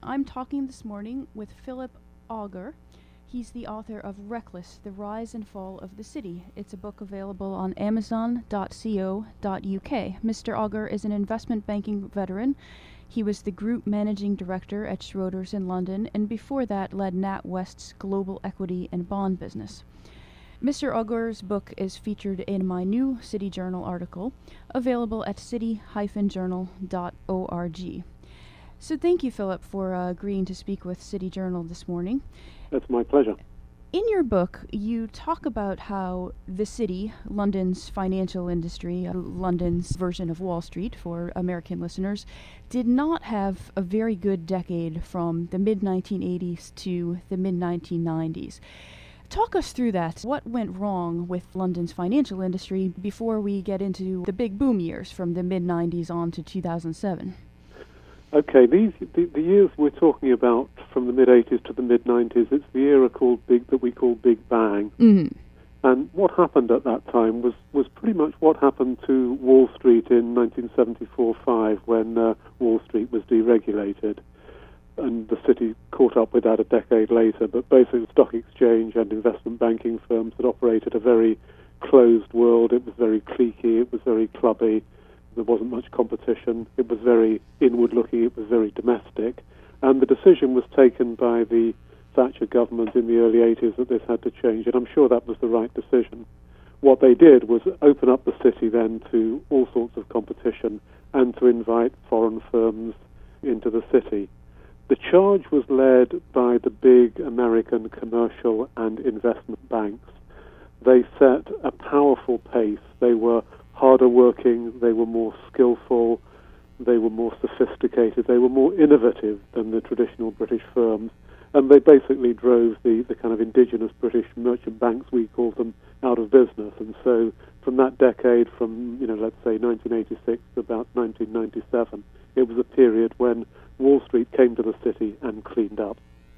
I'm talking this morning with Philip Auger. He's the author of Reckless, The Rise and Fall of the City. It's a book available on amazon.co.uk. Mr. Auger is an investment banking veteran. He was the group managing director at Schroders in London, and before that led NatWest's global equity and bond business. Mr. Auger's book is featured in my new City Journal article, available at city-journal.org. So thank you, Philip, for agreeing to speak with City Journal this morning. That's my pleasure. In your book, you talk about how the city, London's financial industry, London's version of Wall Street for American listeners, did not have a very good decade from the mid-1980s to the mid-1990s. Talk us through that. What went wrong with London's financial industry before we get into the big boom years from the mid-90s on to 2007? Okay, the years we're talking about from the mid-80s to the mid-90s, it's the era that we call Big Bang. Mm-hmm. And what happened at that time was pretty much what happened to Wall Street in 1974-5 when Wall Street was deregulated. And the city caught up with that a decade later. But basically, the stock exchange and investment banking firms that operated a very closed world. It was very cliquey, it was very clubby, there wasn't much competition, it was very inward-looking, it was very domestic. And the decision was taken by the Thatcher government in the early 80s that this had to change, and I'm sure that was the right decision. What they did was open up the city then to all sorts of competition and to invite foreign firms into the city. The charge was led by the big American commercial and investment banks. They set a powerful pace. They were harder working, they were more skillful, they were more sophisticated, they were more innovative than the traditional British firms. And they basically drove the kind of indigenous British merchant banks, we call them, out of business. And so from that decade, from, let's say 1986 to about 1997, it was a period when Wall Street came to the city and cleaned up.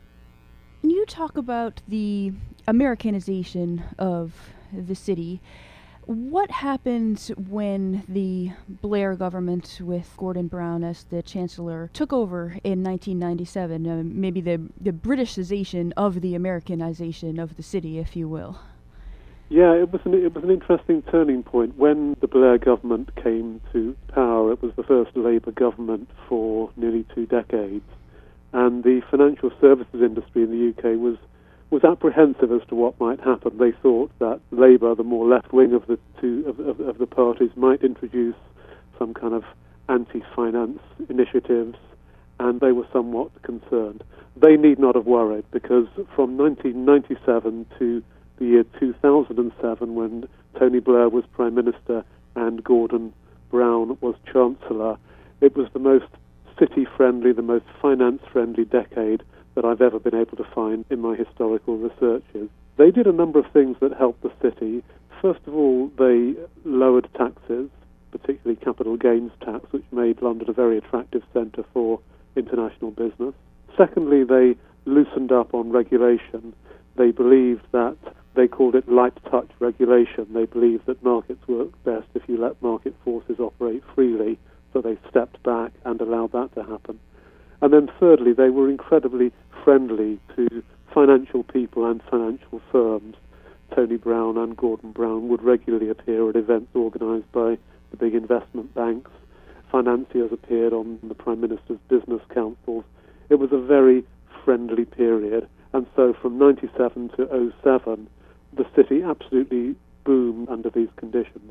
You talk about the Americanization of the city. What happened when the Blair government, with Gordon Brown as the chancellor, took over in 1997? Maybe the Britishization of the Americanization of the city, if you will. Yeah, it was an interesting turning point. When the Blair government came to power, it was the first Labour government for nearly 2 decades, and the financial services industry in the UK was apprehensive as to what might happen. They thought that Labour, the more left wing of the two of the parties, might introduce some kind of anti-finance initiatives, and they were somewhat concerned. They need not have worried, because from 1997 to the year 2007, when Tony Blair was Prime Minister and Gordon Brown was Chancellor, it was the most city-friendly, the most finance-friendly decade that I've ever been able to find in my historical researches. They did a number of things that helped the city. First of all, they lowered taxes, particularly capital gains tax, which made London a very attractive centre for international business. Secondly, they loosened up on regulation. They believed that, they called it light touch regulation. They believed that markets work best if you let market forces operate freely, so they stepped back and allowed that to happen. And then thirdly, they were incredibly friendly to financial people and financial firms. Tony Brown and Gordon Brown would regularly appear at events organised by the big investment banks. Financiers appeared on the Prime Minister's business councils. It was a very friendly period. And so from 97 to 07, the city absolutely boomed under these conditions.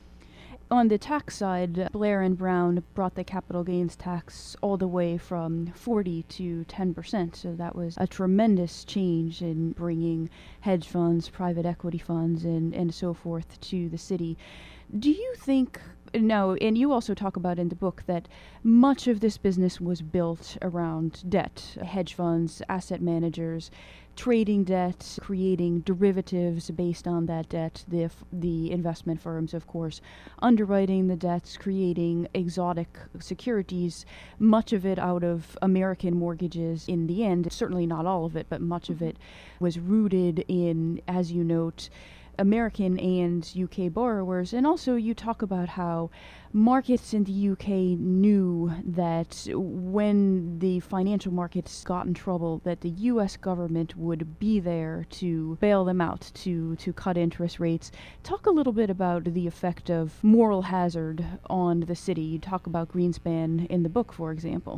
On the tax side, Blair and Brown brought the capital gains tax all the way from 40 to 10%. So that was a tremendous change in bringing hedge funds, private equity funds, and so forth to the city. Do you think, now, and you also talk about in the book that much of this business was built around debt, hedge funds, asset managers, trading debt, creating derivatives based on that debt, the investment firms, of course, underwriting the debts, creating exotic securities, much of it out of American mortgages in the end, certainly not all of it, but much of it was rooted in, as you note, American and UK borrowers. And also you talk about how markets in the UK knew that when the financial markets got in trouble, that the US government would be there to bail them out, to cut interest rates. Talk a little bit about the effect of moral hazard on the city. You talk about Greenspan in the book, for example.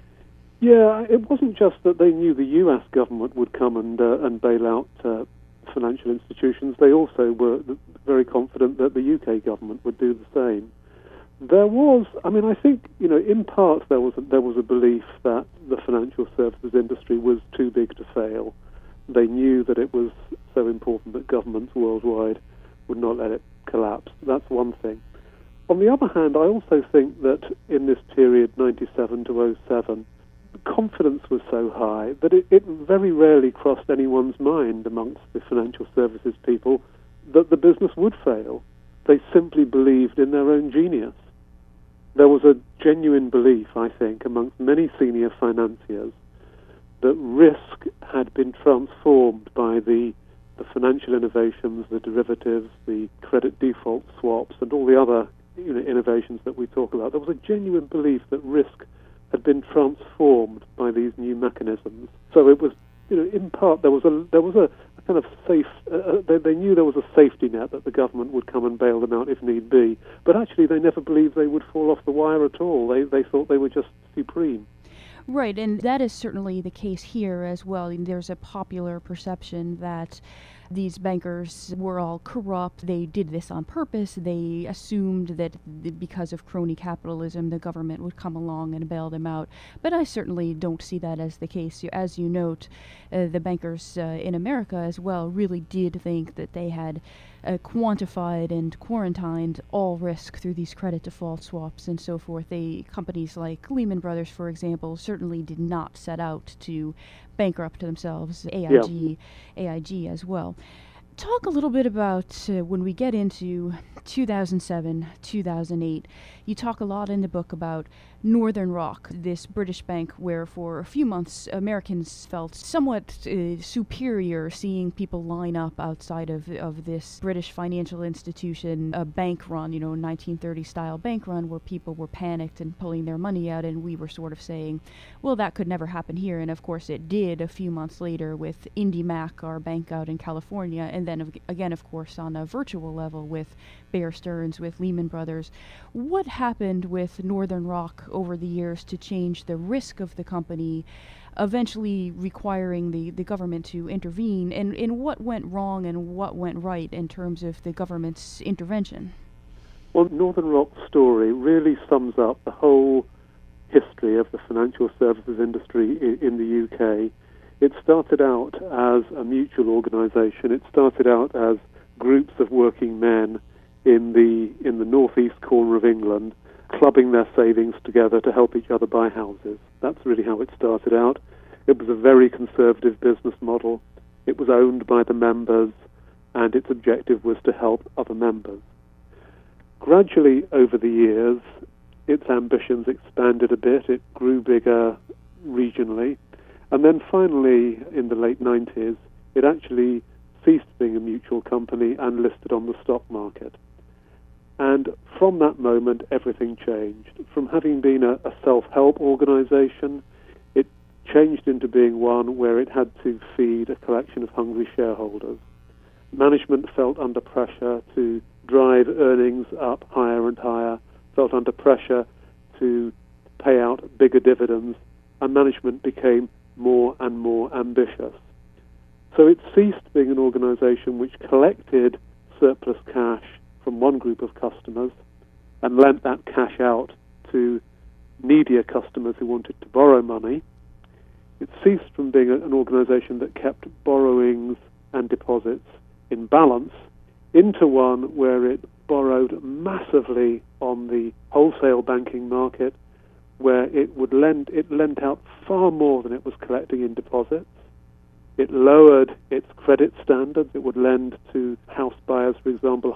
Yeah, it wasn't just that they knew the US government would come and bail out financial institutions. They also were very confident that the UK government would do the same. There was, I think, in part there was a belief that the financial services industry was too big to fail. They knew that it was so important that governments worldwide would not let it collapse. That's one thing. On the other hand, I also think that in this period, 97 to 07, confidence was so high that it very rarely crossed anyone's mind amongst the financial services people that the business would fail. They simply believed in their own genius. There was a genuine belief, I think, amongst many senior financiers that risk had been transformed by the financial innovations, the derivatives, the credit default swaps, and all the other innovations that we talk about. There was a genuine belief that risk had been transformed by these new mechanisms. So it was, in part, there was a kind of safe. They knew there was a safety net that the government would come and bail them out if need be. But actually, they never believed they would fall off the wire at all. They thought they were just supreme. Right, and that is certainly the case here as well. There's a popular perception that these bankers were all corrupt. They did this on purpose. They assumed that because of crony capitalism, the government would come along and bail them out. But I certainly don't see that as the case. As you note, the bankers in America as well really did think that they had quantified and quarantined all risk through these credit default swaps and so forth. Companies like Lehman Brothers, for example, certainly did not set out to bankrupt themselves. AIG as well. Talk a little bit about when we get into 2007, 2008. You talk a lot in the book about Northern Rock, this British bank where for a few months Americans felt somewhat superior seeing people line up outside of this British financial institution, a bank run, 1930 style bank run where people were panicked and pulling their money out, and we were sort of saying, well, that could never happen here. And of course it did a few months later with IndyMac, our bank out in California, and then again, of course, on a virtual level with Bear Stearns, with Lehman Brothers. What happened with Northern Rock over the years to change the risk of the company, eventually requiring the government to intervene, and what went wrong and what went right in terms of the government's intervention? Well, Northern Rock's story really sums up the whole history of the financial services industry in the UK. It started out as a mutual organisation. It started out as groups of working men in the northeast corner of England, clubbing their savings together to help each other buy houses. That's really how it started out. It was a very conservative business model. It was owned by the members, and its objective was to help other members. Gradually, over the years, its ambitions expanded a bit. It grew bigger regionally. And then finally, in the late 90s, it actually ceased being a mutual company and listed on the stock market. And from that moment, everything changed. From having been a self-help organization, it changed into being one where it had to feed a collection of hungry shareholders. Management felt under pressure to drive earnings up higher and higher, felt under pressure to pay out bigger dividends, and management became more and more ambitious. So it ceased being an organization which collected surplus cash from one group of customers and lent that cash out to needier customers who wanted to borrow money. It ceased from being an organization that kept borrowings and deposits in balance into one where it borrowed massively on the wholesale banking market, where it lent out far more than it was collecting in deposits. It lowered its credit standards. It would lend to house buyers, for example,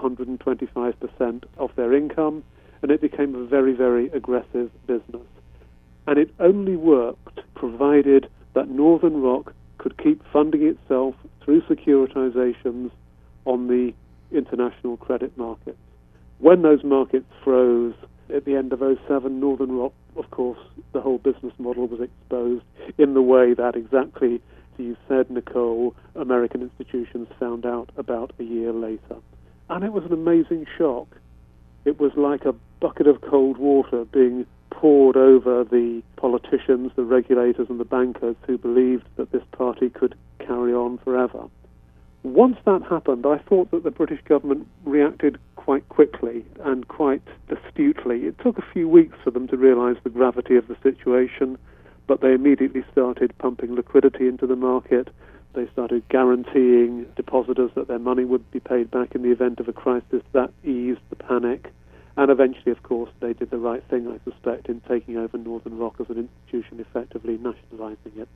125% of their income, and it became a very, very aggressive business. And it only worked provided that Northern Rock could keep funding itself through securitizations on the international credit markets. When those markets froze at the end of '07, Northern Rock, of course, the whole business model was exposed in the way that exactly, as you said, Nicole, American institutions found out about a year later. And it was an amazing shock. It was like a bucket of cold water being poured over the politicians, the regulators, and the bankers who believed that this party could carry on forever. Once that happened, I thought that the British government reacted quite quickly and quite astutely. It took a few weeks for them to realize the gravity of the situation, but they immediately started pumping liquidity into the market. They started guaranteeing depositors that their money would be paid back in the event of a crisis. That eased the panic. And eventually, of course, they did the right thing, I suspect, in taking over Northern Rock as an institution, effectively nationalizing it.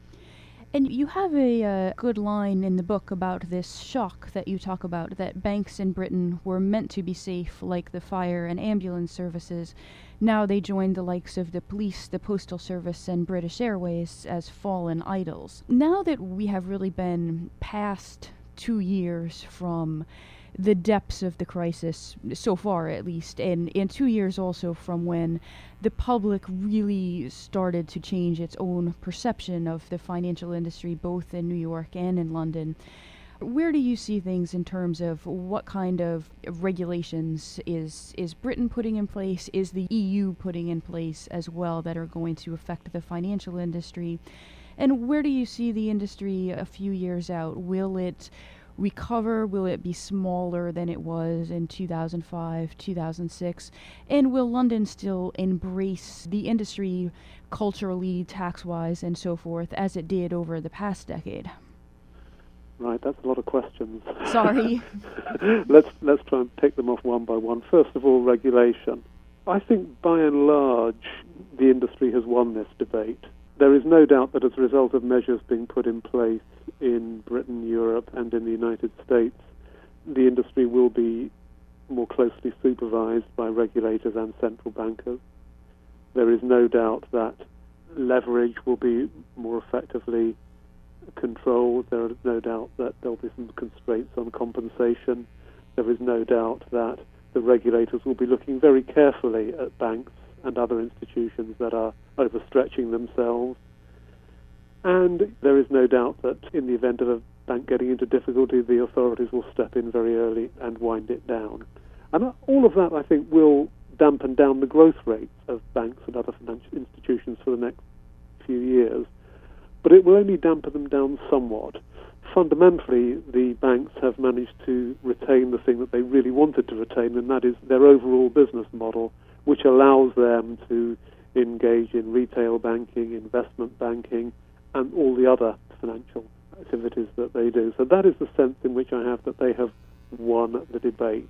And you have a good line in the book about this shock that you talk about, that banks in Britain were meant to be safe like the fire and ambulance services. Now they join the likes of the police, the postal service, and British Airways as fallen idols. Now that we have really been past 2 years from the depths of the crisis, so far at least, and 2 years also from when the public really started to change its own perception of the financial industry, both in New York and in London. Where do you see things in terms of what kind of regulations is Britain putting in place, is the EU putting in place as well, that are going to affect the financial industry? And where do you see the industry a few years out? Will it recover? Will it be smaller than it was in 2005, 2006? And will London still embrace the industry culturally, tax-wise, and so forth, as it did over the past decade? Right, that's a lot of questions. Sorry. Let's try and pick them off one by one. First of all, regulation. I think by and large the industry has won this debate. There is no doubt that as a result of measures being put in place in Britain, Europe, and in the United States, the industry will be more closely supervised by regulators and central bankers. There is no doubt that leverage will be more effectively controlled. There is no doubt that there will be some constraints on compensation. There is no doubt that the regulators will be looking very carefully at banks and other institutions that are overstretching themselves. And there is no doubt that in the event of a bank getting into difficulty, the authorities will step in very early and wind it down. And all of that, I think, will dampen down the growth rates of banks and other financial institutions for the next few years. But it will only dampen them down somewhat. Fundamentally, the banks have managed to retain the thing that they really wanted to retain, and that is their overall business model, which allows them to engage in retail banking, investment banking, and all the other financial activities that they do. So that is the sense in which I have that they have won the debate.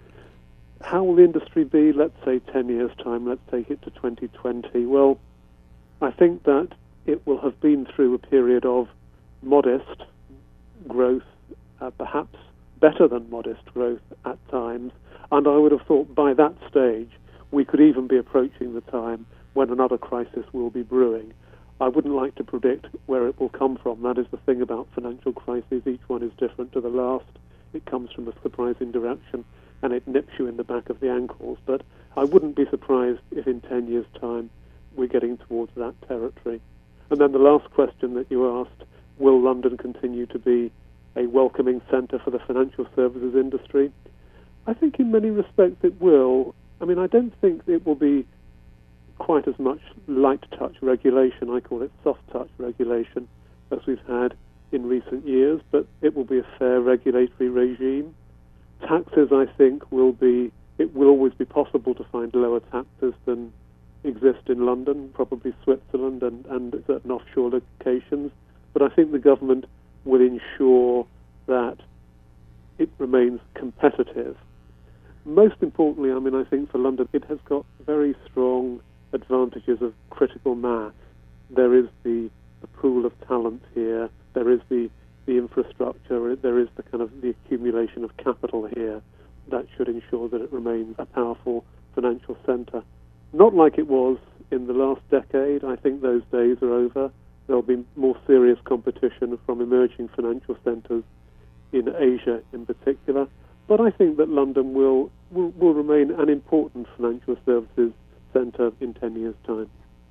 How will the industry be, let's say 10 years' time, let's take it to 2020? Well, I think that it will have been through a period of modest growth, perhaps better than modest growth at times, and I would have thought by that stage we could even be approaching the time when another crisis will be brewing. I wouldn't like to predict where it will come from. That is the thing about financial crises. Each one is different to the last. It comes from a surprising direction, and it nips you in the back of the ankles. But I wouldn't be surprised if in 10 years' time we're getting towards that territory. And then the last question that you asked, will London continue to be a welcoming centre for the financial services industry? I think in many respects it will. I mean, I don't think it will be quite as much light touch regulation, I call it soft touch regulation, as we've had in recent years, but it will be a fair regulatory regime. Taxes, I think, it will always be possible to find lower taxes than exist in London, probably Switzerland and certain offshore locations, but I think the government will ensure that it remains competitive. Most importantly, I mean, I think for London, it has got very strong advantages of critical mass. There is the pool of talent here, there is the infrastructure, there is the kind of the accumulation of capital here that should ensure that it remains a powerful financial centre. Not like it was in the last decade. I think those days are over. There'll be more serious competition from emerging financial centres in Asia in particular. but I think that London will remain an important financial services centre in 10 years' time.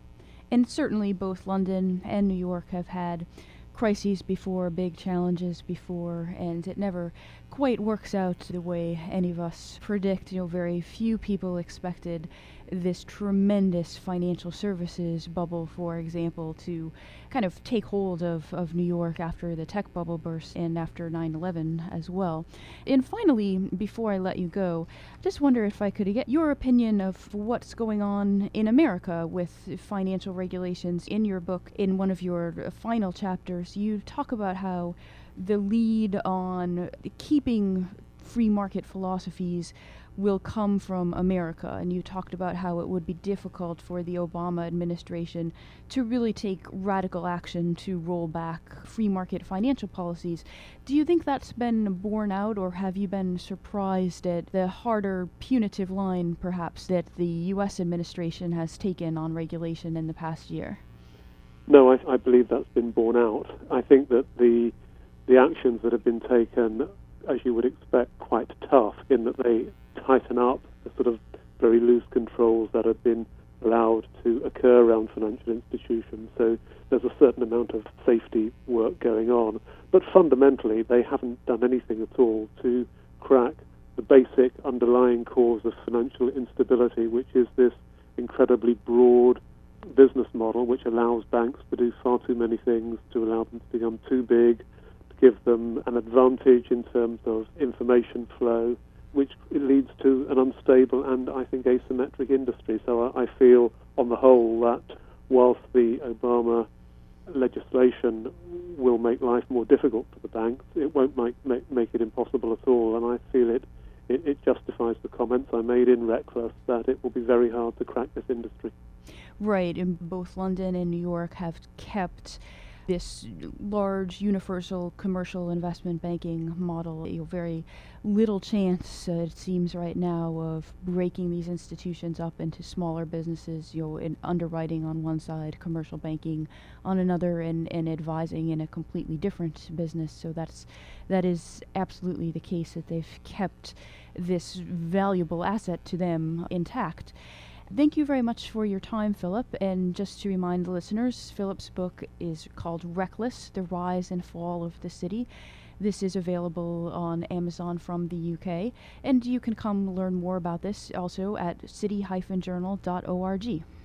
And certainly both London and New York have had crises before, big challenges before, and it never quite works out the way any of us predict. Very few people expected this tremendous financial services bubble, for example, to kind of take hold of New York after the tech bubble burst and after 9/11 as well. And finally, before I let you go, just wonder if I could get your opinion of what's going on in America with financial regulations. In your book, in one of your final chapters, you talk about how the lead on keeping free market philosophies will come from America, and you talked about how it would be difficult for the Obama administration to really take radical action to roll back free market financial policies. Do you think that's been borne out, or have you been surprised at the harder, punitive line, perhaps, that the U.S. administration has taken on regulation in the past year? No, I believe that's been borne out. I think that the actions that have been taken, as you would expect, quite tough, in that they tighten up the sort of very loose controls that have been allowed to occur around financial institutions. So there's a certain amount of safety work going on. But fundamentally, they haven't done anything at all to crack the basic underlying cause of financial instability, which is this incredibly broad business model which allows banks to do far too many things, to allow them to become too big, to give them an advantage in terms of information flow, which leads to an unstable and, I think, asymmetric industry. So I feel, on the whole, that whilst the Obama legislation will make life more difficult for the banks, it won't make it impossible at all. And I feel it justifies the comments I made in Reckless that it will be very hard to crack this industry. Right, and both London and New York have kept this large universal commercial investment banking model. Very little chance, it seems right now, of breaking these institutions up into smaller businesses, in underwriting on one side, commercial banking on another, and advising in a completely different business. So that is absolutely the case, that they've kept this valuable asset to them intact. Thank you very much for your time, Philip. And just to remind the listeners, Philip's book is called Reckless: The Rise and Fall of the City. This is available on Amazon from the UK, and you can come learn more about this also at city-journal.org.